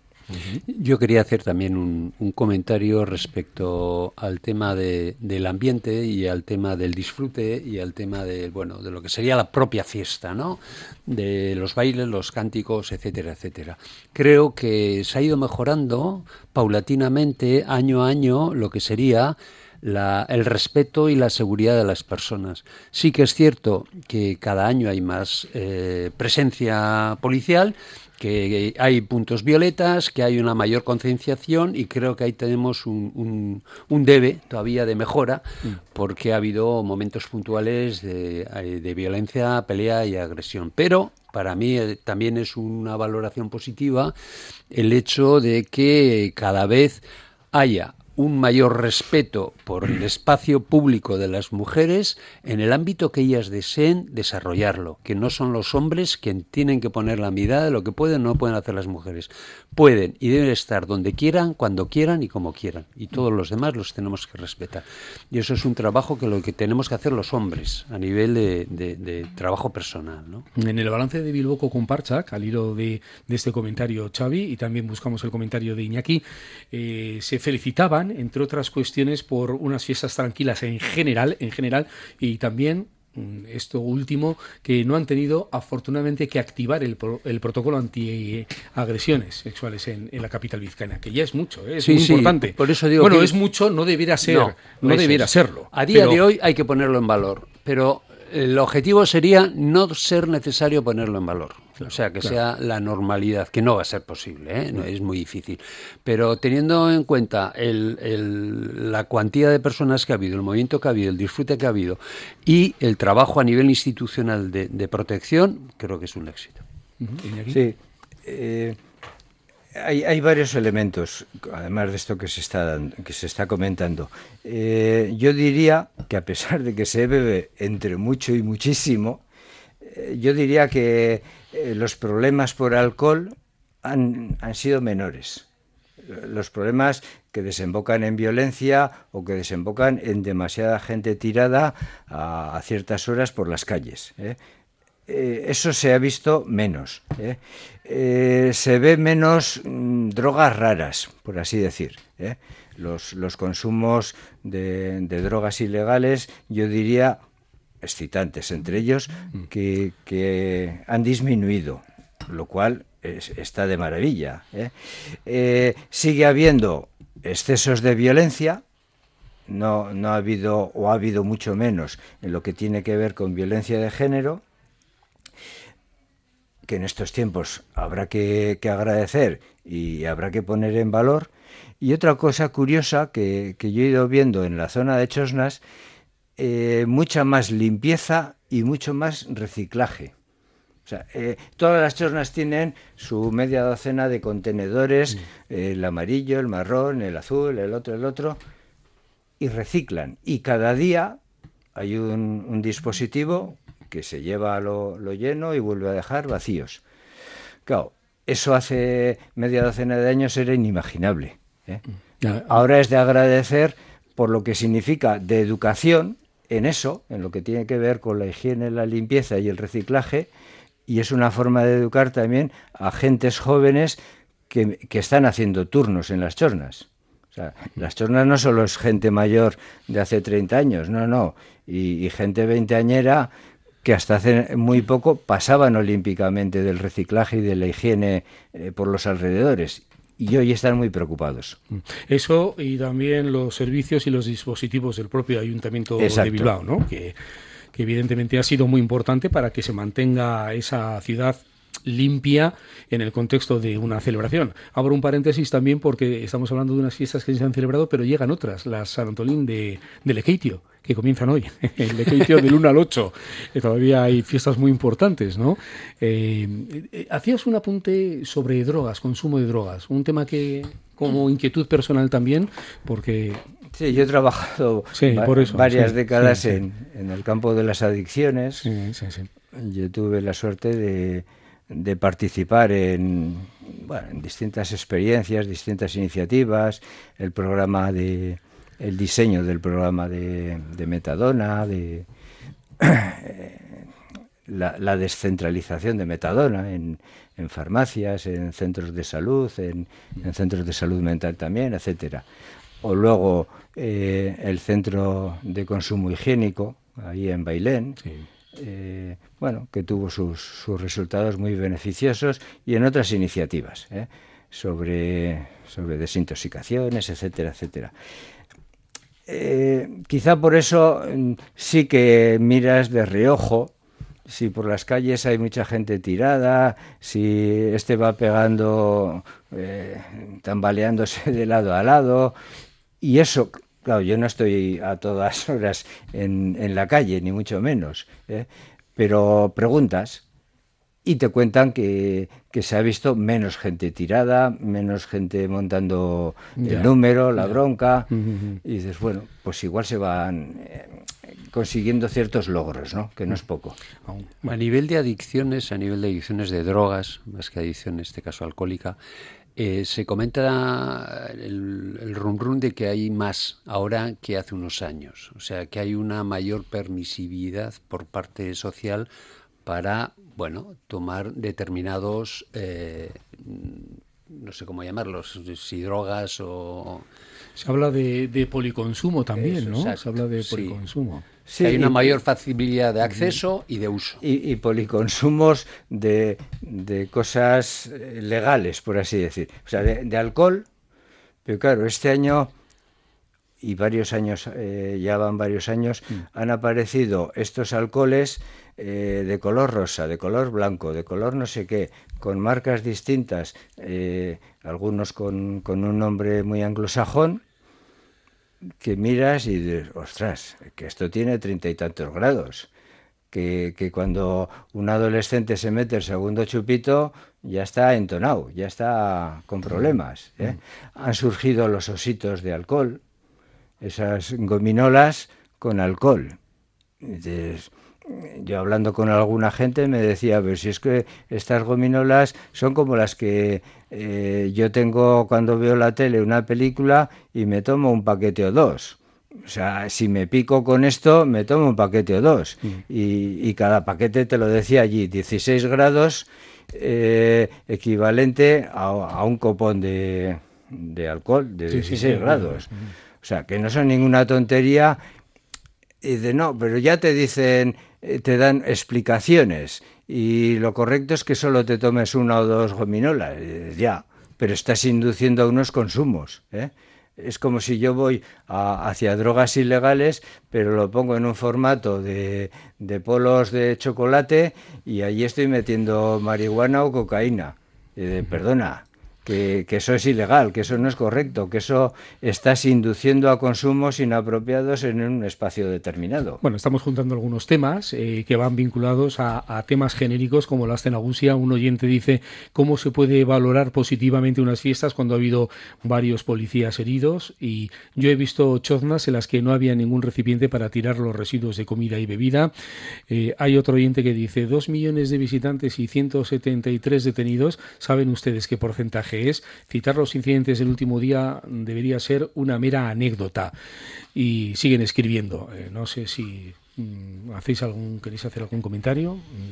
Yo quería hacer también un, un comentario respecto al tema de, del ambiente y al tema del disfrute y al tema de, bueno, de lo que sería la propia fiesta, ¿no? De los bailes, los cánticos, etcétera, etcétera. Creo que se ha ido mejorando paulatinamente, año a año, lo que sería La, el respeto y la seguridad de las personas. Sí que es cierto que cada año hay más eh, presencia policial, que hay puntos violetas, que hay una mayor concienciación y creo que ahí tenemos un, un, un debe todavía de mejora porque ha habido momentos puntuales de, de violencia, pelea y agresión. Pero para mí eh, también es una valoración positiva el hecho de que cada vez haya un mayor respeto por el espacio público de las mujeres en el ámbito que ellas deseen desarrollarlo, que no son los hombres quienes tienen que poner la mirada de lo que pueden o no pueden hacer las mujeres. Pueden y deben estar donde quieran, cuando quieran y como quieran, y todos los demás los tenemos que respetar. Y eso es un trabajo que lo que tenemos que hacer los hombres a nivel de, de, de trabajo personal, ¿no? En el balance de Bilboko con Parchak, al hilo de, de este comentario, Xavi, y también buscamos el comentario de Iñaki, eh, se felicitaban, entre otras cuestiones, por unas fiestas tranquilas en general, en general, y también esto último, que no han tenido afortunadamente que activar el, pro, el protocolo antiagresiones sexuales en, en la capital vizcaína, que ya es mucho, ¿eh? Es sí, muy sí, importante. Por eso digo bueno, que es mucho, no debiera ser, no, no debiera es. serlo. A día pero... de hoy hay que ponerlo en valor, pero el objetivo sería no ser necesario ponerlo en valor. Claro, o sea, que claro. sea la normalidad, que no va a ser posible, ¿eh? No, es muy difícil. Pero teniendo en cuenta el, el, la cuantía de personas que ha habido, el movimiento que ha habido, el disfrute que ha habido y el trabajo a nivel institucional de, de protección, creo que es un éxito. Uh-huh. Sí, eh, hay, hay varios elementos, además de esto que se está, que se está comentando. Eh, yo diría que a pesar de que se bebe entre mucho y muchísimo, eh, yo diría que eh, los problemas por alcohol han, han sido menores. Los problemas que desembocan en violencia o que desembocan en demasiada gente tirada a, a ciertas horas por las calles, ¿eh? Eh, eso se ha visto menos, ¿eh? Eh, se ve menos mmm, drogas raras, por así decir, ¿eh? Los, los consumos de, de drogas ilegales, yo diría, excitantes entre ellos, que, que han disminuido, lo cual es, está de maravilla. ¿eh? Eh, sigue habiendo excesos de violencia, no, no ha habido, o ha habido mucho menos en lo que tiene que ver con violencia de género, que en estos tiempos habrá que, que agradecer y habrá que poner en valor. Y otra cosa curiosa que, que yo he ido viendo en la zona de Chosnas, eh, mucha más limpieza y mucho más reciclaje. O sea, eh, todas las Chosnas tienen su media docena de contenedores, mm. eh, el amarillo, el marrón, el azul, el otro, el otro, y reciclan. Y cada día hay un, un dispositivo que se lleva lo, lo lleno y vuelve a dejar vacíos. Claro, eso hace media docena de años era inimaginable. ¿eh? Ahora es de agradecer por lo que significa de educación en eso, en lo que tiene que ver con la higiene, la limpieza y el reciclaje, y es una forma de educar también a gentes jóvenes que, que están haciendo turnos en las Chosnas. O sea, las Chosnas no solo es gente mayor de hace treinta años, no, no, y, y gente veinteañera que hasta hace muy poco pasaban olímpicamente del reciclaje y de la higiene eh, por los alrededores. Y hoy están muy preocupados. Eso y también los servicios y los dispositivos del propio Ayuntamiento Exacto. de Bilbao, ¿no? Que, que evidentemente ha sido muy importante para que se mantenga esa ciudad limpia en el contexto de una celebración. Abro un paréntesis también porque estamos hablando de unas fiestas que se han celebrado, pero llegan otras, las San Antolín de, de Lekeitio, que comienzan hoy, el Lekeitio del uno al ocho. Eh, todavía hay fiestas muy importantes, ¿no? Eh, eh, hacías un apunte sobre drogas, consumo de drogas, un tema que como inquietud personal también, porque... Sí, yo he trabajado sí, va- por eso, varias sí, décadas sí, sí. En, en el campo de las adicciones. Sí, sí, sí. Yo tuve la suerte de... de participar en, bueno, en distintas experiencias, distintas iniciativas, el programa de el diseño del programa de, de metadona, de la, la descentralización de metadona en, en farmacias, en centros de salud, en, en centros de salud mental también, etcétera. O luego eh, el centro de consumo higiénico ahí en Bailén. Sí. Eh, bueno, que tuvo sus, sus resultados muy beneficiosos, y en otras iniciativas ¿eh? sobre, sobre desintoxicaciones, etcétera, etcétera. Eh, quizá por eso sí que miras de reojo si por las calles hay mucha gente tirada, si este va pegando, eh, tambaleándose de lado a lado, y eso... Claro, yo no estoy a todas horas en, en la calle, ni mucho menos, ¿eh? Pero preguntas y te cuentan que, que se ha visto menos gente tirada, menos gente montando ya. el número, la ya. bronca, uh-huh. y dices, bueno, pues igual se van eh, consiguiendo ciertos logros, ¿no? Que no es poco. A nivel de adicciones, a nivel de adicciones de drogas, más que adicción en este caso alcohólica, Eh, se comenta el, el rum rum de que hay más ahora que hace unos años, o sea que hay una mayor permisividad por parte social para, bueno, tomar determinados, eh, no sé cómo llamarlos, si drogas o... Se habla de, de policonsumo también, Eso, ¿no? Exacto. Se habla de policonsumo. Sí. Sí, hay una mayor facilidad de acceso y de uso. Y, y policonsumos de, de cosas legales, por así decir. O sea, de, de alcohol, pero claro, este año, y varios años, eh, ya van varios años, mm. han aparecido estos alcoholes eh, de color rosa, de color blanco, de color no sé qué, con marcas distintas, eh, algunos con, con un nombre muy anglosajón, que miras y dices, ostras, que esto tiene treinta y tantos grados, que, que cuando un adolescente se mete el segundo chupito ya está entonado, ya está con problemas, ¿eh? Mm. Han surgido los ositos de alcohol, esas gominolas con alcohol. Entonces, yo hablando con alguna gente me decía, pero si es que estas gominolas son como las que eh, yo tengo cuando veo la tele una película y me tomo un paquete o dos. O sea, si me pico con esto, me tomo un paquete o dos. Mm. Y, y cada paquete, te lo decía allí, dieciséis grados, eh, equivalente a, a un copón de, de alcohol de dieciséis sí, sí, sí, grados. Sí, sí, sí. O sea, que no son ninguna tontería. Y de no, pero ya te dicen, te dan explicaciones y lo correcto es que solo te tomes una o dos gominolas. Eh, ya, pero estás induciendo a unos consumos, ¿eh? Es como si yo voy a, hacia drogas ilegales, pero lo pongo en un formato de, de polos de chocolate y allí estoy metiendo marihuana o cocaína. Eh, perdona, que, que eso es ilegal, que eso no es correcto, que eso estás induciendo a consumos inapropiados en un espacio determinado. Bueno, estamos juntando algunos temas eh, que van vinculados a, a temas genéricos como la astenagusia. Un oyente dice cómo se puede valorar positivamente unas fiestas cuando ha habido varios policías heridos, y yo he visto choznas en las que no había ningún recipiente para tirar los residuos de comida y bebida. Eh, hay otro oyente que dice dos millones de visitantes y ciento setenta y tres detenidos. ¿Saben ustedes qué porcentaje es? Citar los incidentes del último día debería ser una mera anécdota. Y siguen escribiendo. Eh, no sé si mm, hacéis algún, queréis hacer algún comentario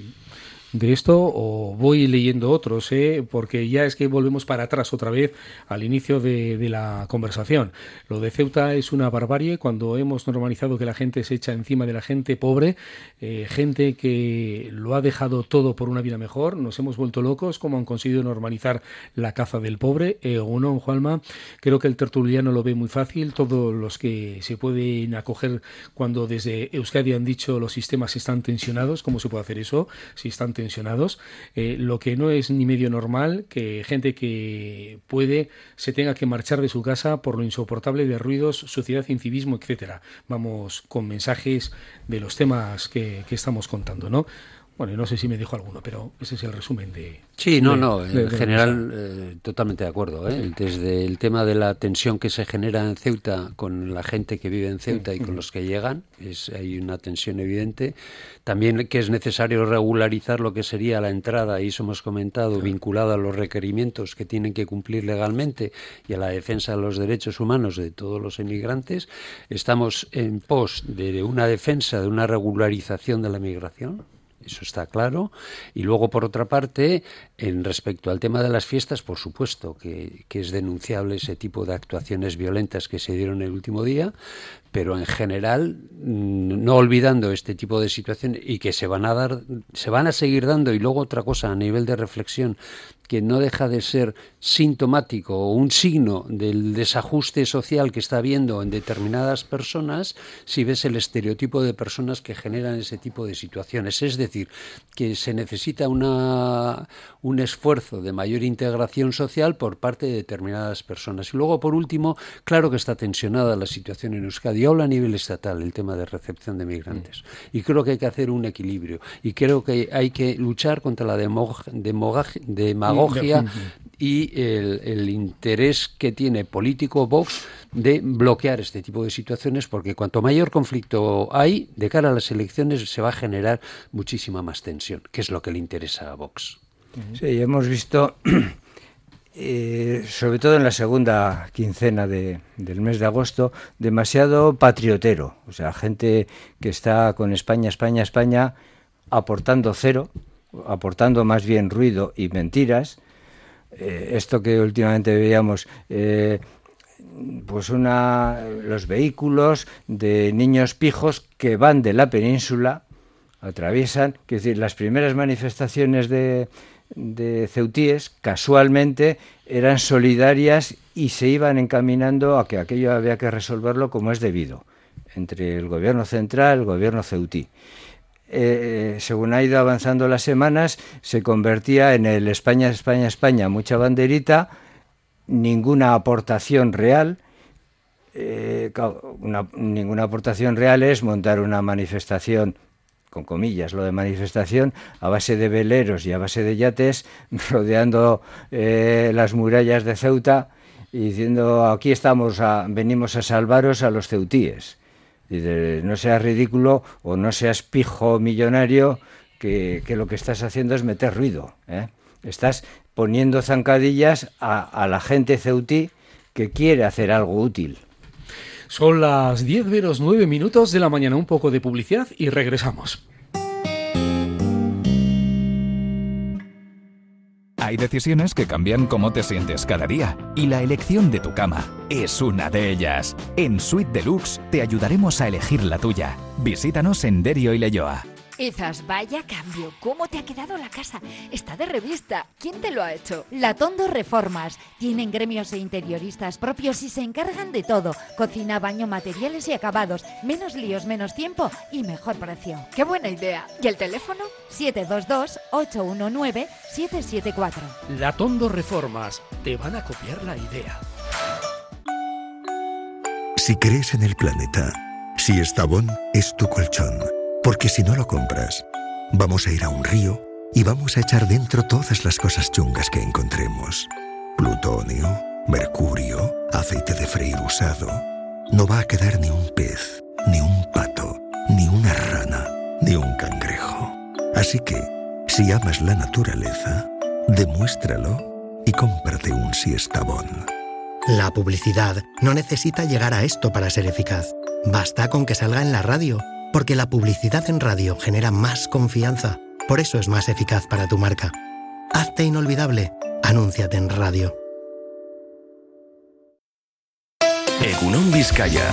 mm, de esto, o voy leyendo otros, ¿eh? Porque ya es que volvemos para atrás otra vez al inicio de, de la conversación. Lo de Ceuta es una barbarie cuando hemos normalizado que la gente se echa encima de la gente pobre, eh, gente que lo ha dejado todo por una vida mejor. Nos hemos vuelto locos como han conseguido normalizar la caza del pobre. Eh, o no, Juanma, creo que el tertuliano lo ve muy fácil. Todos los que se pueden acoger cuando desde Euskadi han dicho los sistemas están tensionados, ¿cómo se puede hacer eso si están tensionados? Eh, lo que no es ni medio normal que gente que puede se tenga que marchar de su casa por lo insoportable de ruidos, suciedad, incivismo, etcétera. Vamos con mensajes de los temas que, que estamos contando, ¿no? Bueno, no sé si me dijo alguno, pero ese es el resumen de... Sí, no, de, no, en de, de general eh, totalmente de acuerdo, ¿eh? Desde el tema de la tensión que se genera en Ceuta con la gente que vive en Ceuta y con los que llegan, es, hay una tensión evidente. También que es necesario regularizar lo que sería la entrada, y eso hemos comentado, vinculada a los requerimientos que tienen que cumplir legalmente y a la defensa de los derechos humanos de todos los emigrantes. Estamos en pos de una defensa, de una regularización de la migración. Eso está claro. Y luego, por otra parte, en respecto al tema de las fiestas, por supuesto que, que es denunciable ese tipo de actuaciones violentas que se dieron el último día, pero en general, no olvidando este tipo de situaciones y que se van a dar, se van a seguir dando. Y luego otra cosa a nivel de reflexión, que no deja de ser sintomático o un signo del desajuste social que está habiendo en determinadas personas, si ves el estereotipo de personas que generan ese tipo de situaciones. Es decir, que se necesita una, un esfuerzo de mayor integración social por parte de determinadas personas. Y luego, por último, claro que está tensionada la situación en Euskadi. Yo hablo a nivel estatal, el tema de recepción de migrantes. Y creo que hay que hacer un equilibrio. Y creo que hay que luchar contra la demog- demog- demagogia y el, el interés que tiene político Vox de bloquear este tipo de situaciones, porque cuanto mayor conflicto hay, de cara a las elecciones se va a generar muchísima más tensión, que es lo que le interesa a Vox. Sí, hemos visto... Eh, sobre todo en la segunda quincena de, del mes de agosto, demasiado patriotero, o sea, gente que está con España, España, España, aportando cero, aportando más bien ruido y mentiras. Eh, esto que últimamente veíamos, eh, pues una los vehículos de niños pijos que van de la península, atraviesan, que es decir, las primeras manifestaciones de de ceutíes casualmente eran solidarias y se iban encaminando a que aquello había que resolverlo como es debido entre el gobierno central y el gobierno ceutí. Eh, según ha ido avanzando las semanas, se convertía en el España, España, España, mucha banderita, ninguna aportación real. Eh, una, ninguna aportación real es montar una manifestación, con comillas, lo de manifestación, a base de veleros y a base de yates, rodeando eh, las murallas de Ceuta y diciendo, aquí estamos, a, venimos a salvaros a los ceutíes. Y de, no seas ridículo o no seas pijo millonario, que, que lo que estás haciendo es meter ruido, ¿eh? Estás poniendo zancadillas a, a la gente ceutí que quiere hacer algo útil. Son las diez menos nueve minutos de la mañana, un poco de publicidad y regresamos. Hay decisiones que cambian cómo te sientes cada día, y la elección de tu cama es una de ellas. En Suite Deluxe te ayudaremos a elegir la tuya. Visítanos en Derio y Leioa. Izas, vaya cambio. ¿Cómo te ha quedado la casa? Está de revista. ¿Quién te lo ha hecho? Latondo Reformas. Tienen gremios e interioristas propios y se encargan de todo. Cocina, baño, materiales y acabados. Menos líos, menos tiempo y mejor precio. ¡Qué buena idea! ¿Y el teléfono? siete dos dos, ocho uno nueve, siete siete cuatro. Latondo Reformas. Te van a copiar la idea. Si crees en el planeta, si Estabón es tu colchón. Porque si no lo compras, vamos a ir a un río y vamos a echar dentro todas las cosas chungas que encontremos. Plutonio, mercurio, aceite de freír usado. No va a quedar ni un pez, ni un pato, ni una rana, ni un cangrejo. Así que, si amas la naturaleza, demuéstralo y cómprate un Siestabón. La publicidad no necesita llegar a esto para ser eficaz. Basta con que salga en la radio. Porque la publicidad en radio genera más confianza. Por eso es más eficaz para tu marca. Hazte inolvidable. Anúnciate en radio. Egunon Vizcaya.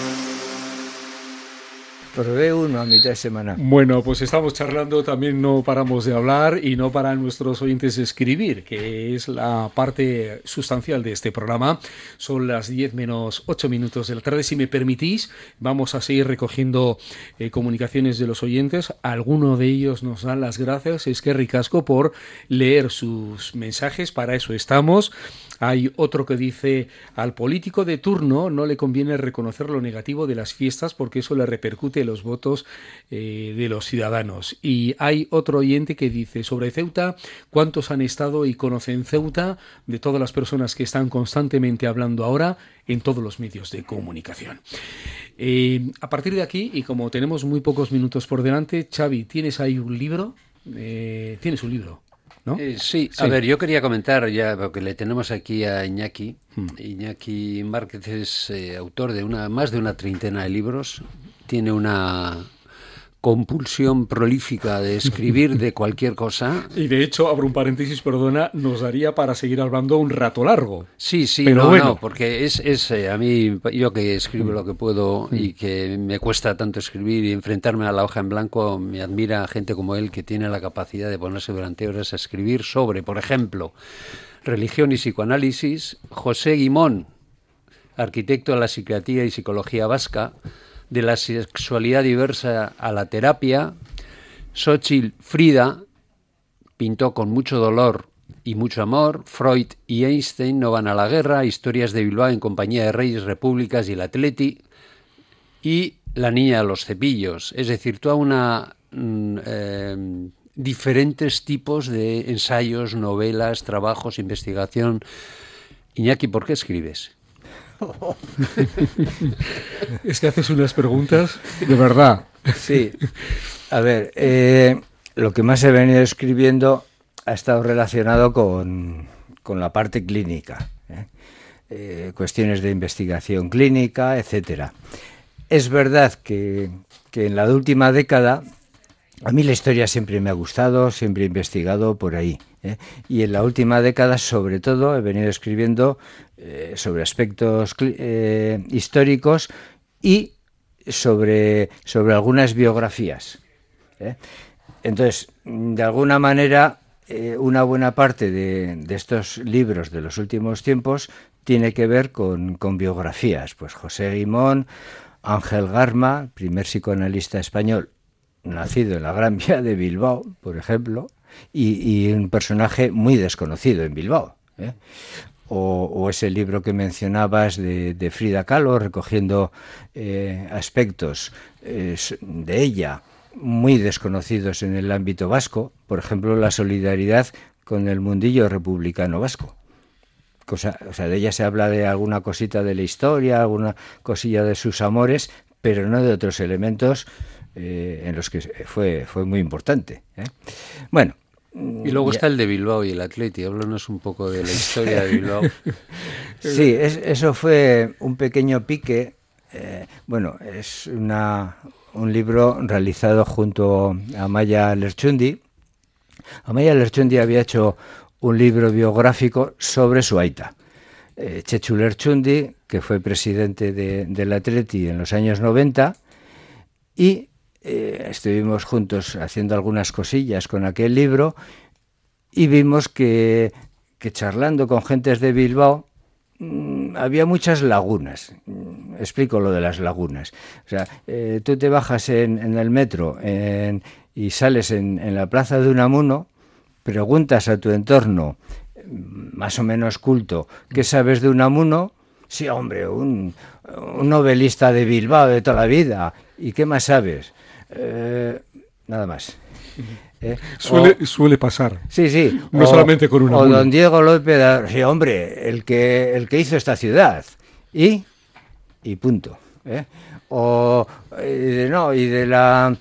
Probé uno a mitad de semana. Bueno, pues estamos charlando, también no paramos de hablar y no paran nuestros oyentes de escribir, que es la parte sustancial de este programa. Son las diez menos ocho minutos de la tarde. Si me permitís, vamos a seguir recogiendo eh, comunicaciones de los oyentes. Alguno de ellos nos dan las gracias, es que ricasco por leer sus mensajes, para eso estamos. Hay otro que dice: al político de turno no le conviene reconocer lo negativo de las fiestas porque eso le repercute en los votos eh, de los ciudadanos. Y hay otro oyente que dice sobre Ceuta: ¿cuántos han estado y conocen Ceuta? De todas las personas que están constantemente hablando ahora en todos los medios de comunicación. Eh, a partir de aquí, y como tenemos muy pocos minutos por delante, Xavi, ¿tienes ahí un libro? Eh, ¿Tienes un libro? ¿No? Eh, sí, sí, a ver, yo quería comentar ya, porque le tenemos aquí a Iñaki. Hmm. Iñaki Márquez es eh, autor de una más de una treintena de libros. Tiene una compulsión prolífica de escribir de cualquier cosa. Y de hecho, abro un paréntesis, perdona, nos daría para seguir hablando un rato largo. Sí, sí, pero no, bueno. no, porque es, es eh, a mí, yo que escribo lo que puedo mm. y que me cuesta tanto escribir y enfrentarme a la hoja en blanco, me admira gente como él que tiene la capacidad de ponerse durante horas a escribir sobre, por ejemplo, religión y psicoanálisis. José Guimón, arquitecto de la psiquiatría y psicología vasca, de la sexualidad diversa a la terapia. Xochitl Frida pintó con mucho dolor y mucho amor. Freud y Einstein no van a la guerra. Historias de Bilbao en compañía de Reyes, Repúblicas y el Atleti. Y La niña de los cepillos. Es decir, toda una eh, diferentes tipos de ensayos, novelas, trabajos, investigación. Iñaki, ¿por qué escribes? Es que haces unas preguntas de verdad. Sí. A ver, eh, lo que más he venido escribiendo ha estado relacionado con, con la parte clínica, ¿eh? Eh, cuestiones de investigación clínica, etcétera. Es verdad que, que en la última década a mí la historia siempre me ha gustado, siempre he investigado por ahí, ¿eh? Y en la última década, sobre todo, he venido escribiendo eh, sobre aspectos eh, históricos y sobre, sobre algunas biografías, ¿eh? Entonces, de alguna manera, eh, una buena parte de, de estos libros de los últimos tiempos tiene que ver con, con biografías. Pues José Guimón, Ángel Garma, primer psicoanalista español, nacido en la Gran Vía de Bilbao, por ejemplo, y, y un personaje muy desconocido en Bilbao, ¿eh? O, o ese libro que mencionabas de, de Frida Kahlo, recogiendo eh, aspectos eh, de ella muy desconocidos en el ámbito vasco, por ejemplo, la solidaridad con el mundillo republicano vasco. Cosa, o sea, de ella se habla de alguna cosita de la historia, alguna cosilla de sus amores, pero no de otros elementos eh, en los que fue, fue muy importante, ¿eh? Bueno. Y luego ya está el de Bilbao y el Atleti. Háblanos un poco de la historia de Bilbao. Sí, es, eso fue un pequeño pique. Eh, bueno, es una, un libro realizado junto a Amaya Lerchundi. Amaya Lerchundi había hecho un libro biográfico sobre su aita, eh, Chechu Lerchundi, que fue presidente de, del Atleti en los años noventa, y eh, estuvimos juntos haciendo algunas cosillas con aquel libro y vimos que, que charlando con gentes de Bilbao mmm, había muchas lagunas. Explico lo de las lagunas. O sea, eh, tú te bajas en, en el metro en, y sales en, en la plaza de Unamuno, preguntas a tu entorno más o menos culto, ¿qué sabes de Unamuno? Sí, hombre, un, un novelista de Bilbao de toda la vida. ¿Y qué más sabes? Eh, nada más. ¿Eh? Suele, o, suele pasar. Sí, sí. No o, solamente con Unamuno. O don Diego López, sí, hombre, el que, el que hizo esta ciudad. Y, y punto. ¿Eh? O, eh, no, y de la...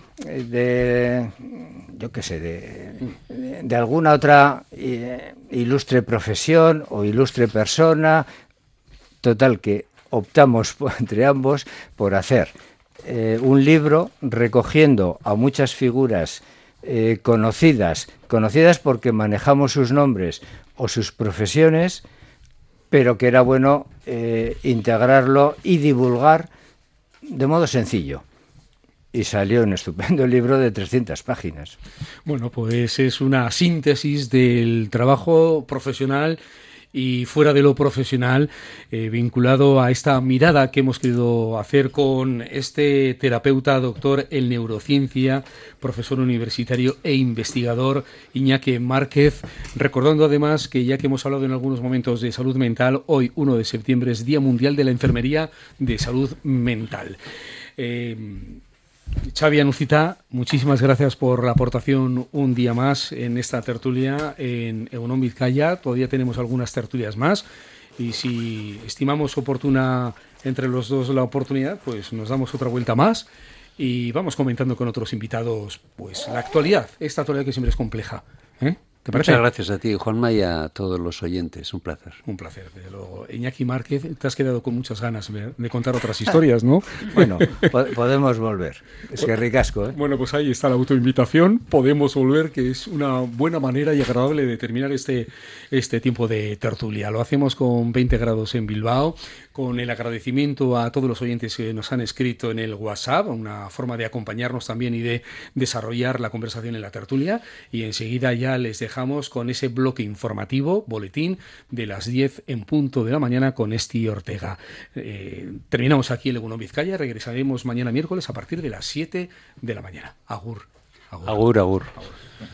de yo qué sé, de, de, de alguna otra eh, ilustre profesión o ilustre persona, total que optamos por, entre ambos por hacer eh, un libro recogiendo a muchas figuras eh, conocidas, conocidas porque manejamos sus nombres o sus profesiones, pero que era bueno eh, integrarlo y divulgar de modo sencillo. Y salió un estupendo libro de trescientas páginas. Bueno, pues es una síntesis del trabajo profesional y fuera de lo profesional, eh, vinculado a esta mirada que hemos querido hacer con este terapeuta, doctor en neurociencia, profesor universitario e investigador, Iñaki Márquez, recordando además que ya que hemos hablado en algunos momentos de salud mental, hoy, uno de septiembre, es Día Mundial de la Enfermería de Salud Mental. Eh, Xavi Anucita, muchísimas gracias por la aportación un día más en esta tertulia en Egunon Vizcaya. Todavía tenemos algunas tertulias más y si estimamos oportuna entre los dos la oportunidad, pues nos damos otra vuelta más y vamos comentando con otros invitados pues la actualidad, esta actualidad que siempre es compleja, ¿eh? ¿Te parece? Muchas gracias a ti, Juanma, y a todos los oyentes. Un placer. Un placer, desde luego. Iñaki Márquez, te has quedado con muchas ganas de contar otras historias, ¿no? Bueno, po podemos volver. Es que ricasco, ¿eh? Bueno, pues ahí está la autoinvitación. Podemos volver, que es una buena manera y agradable de terminar este, este tiempo de tertulia. Lo hacemos con veinte grados en Bilbao, con el agradecimiento a todos los oyentes que nos han escrito en el WhatsApp, una forma de acompañarnos también y de desarrollar la conversación en la tertulia. Y enseguida ya les dejamos con ese bloque informativo, boletín, de las diez en punto de la mañana con Esti Ortega. Eh, terminamos aquí en Egunon Vizcaya, regresaremos mañana miércoles a partir de las siete de la mañana. Agur. Agur, agur. agur. agur.